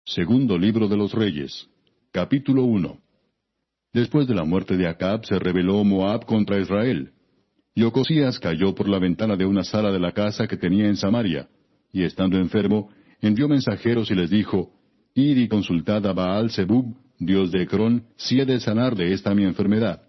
Segundo libro de los Reyes, capítulo 1. Después de la muerte de Acab se rebeló Moab contra Israel. Y Ocosías cayó por la ventana de una sala de la casa que tenía en Samaria, y estando enfermo, envió mensajeros y les dijo, Id y consultad a Baal-Zebub, dios de Ecrón, si he de sanar de esta mi enfermedad.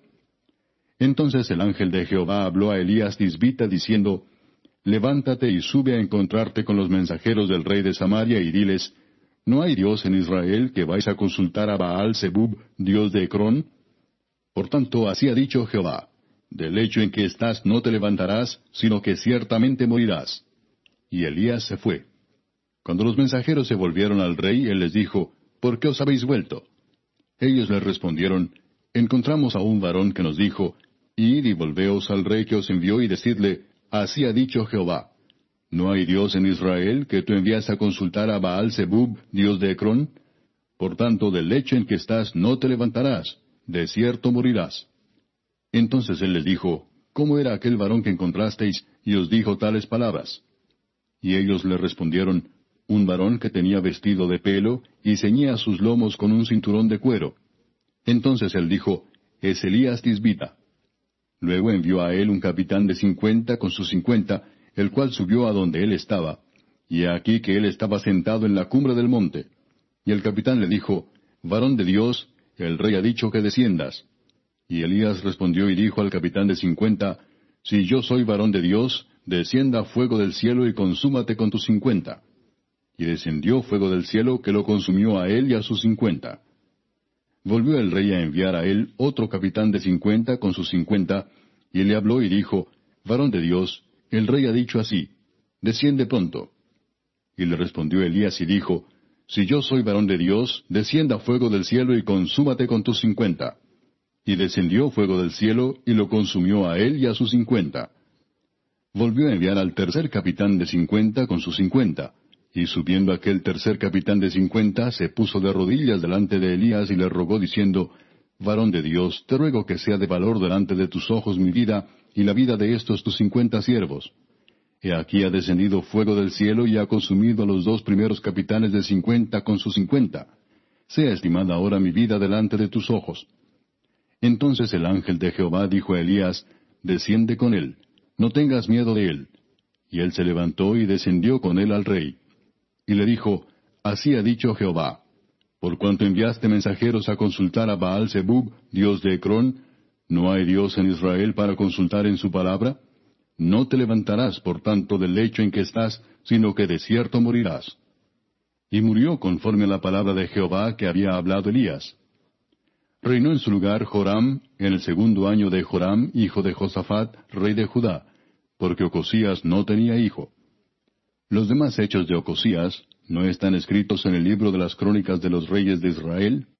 Entonces el ángel de Jehová habló a Elías Tisbita diciendo, Levántate y sube a encontrarte con los mensajeros del rey de Samaria y diles, ¿no hay Dios en Israel que vais a consultar a Baal-Zebub, dios de Ecrón? Por tanto, así ha dicho Jehová, del lecho en que estás no te levantarás, sino que ciertamente morirás. Y Elías se fue. Cuando los mensajeros se volvieron al rey, él les dijo, ¿por qué os habéis vuelto? Ellos le respondieron, encontramos a un varón que nos dijo, Id y volveos al rey que os envió y decidle, así ha dicho Jehová, ¿no hay Dios en Israel que tú envías a consultar a Baal-Zebub, dios de Ecrón? Por tanto, del lecho en que estás no te levantarás, de cierto morirás. Entonces él les dijo, ¿cómo era aquel varón que encontrasteis y os dijo tales palabras? Y ellos le respondieron, un varón que tenía vestido de pelo y ceñía sus lomos con un cinturón de cuero. Entonces él dijo, es Elías Tisbita. Luego envió a él un capitán de 50 con sus 50, el cual subió a donde él estaba, y aquí que él estaba sentado en la cumbre del monte. Y el capitán le dijo, varón de Dios, el rey ha dicho que desciendas. Y Elías respondió y dijo al capitán de 50, si yo soy varón de Dios, descienda fuego del cielo y consúmate con tus 50. Y descendió fuego del cielo que lo consumió a él y a sus 50. Volvió el rey a enviar a él otro capitán de 50 con sus 50, y le habló y dijo, varón de Dios, el rey ha dicho así, desciende pronto. Y le respondió Elías y dijo, si yo soy varón de Dios, descienda fuego del cielo y consúmate con tus 50. Y descendió fuego del cielo y lo consumió a él y a sus 50. Volvió a enviar al tercer capitán de 50 con sus 50. Y subiendo aquel tercer capitán de 50, se puso de rodillas delante de Elías y le rogó diciendo, varón de Dios, te ruego que sea de valor delante de tus ojos mi vida y la vida de estos tus 50 siervos. He aquí ha descendido fuego del cielo y ha consumido a los dos primeros capitanes de 50 con sus 50. Sea estimada ahora mi vida delante de tus ojos. Entonces el ángel de Jehová dijo a Elías, desciende con él, no tengas miedo de él. Y él se levantó y descendió con él al rey. Y le dijo, así ha dicho Jehová, por cuanto enviaste mensajeros a consultar a Baal-Zebub, dios de Ecrón, ¿no hay Dios en Israel para consultar en su palabra? No te levantarás, por tanto, del lecho en que estás, sino que de cierto morirás. Y murió conforme a la palabra de Jehová que había hablado Elías. Reinó en su lugar Joram, en el segundo año de Joram, hijo de Josafat, rey de Judá, porque Ocosías no tenía hijo. Los demás hechos de Ocosías, ¿no están escritos en el libro de las crónicas de los reyes de Israel?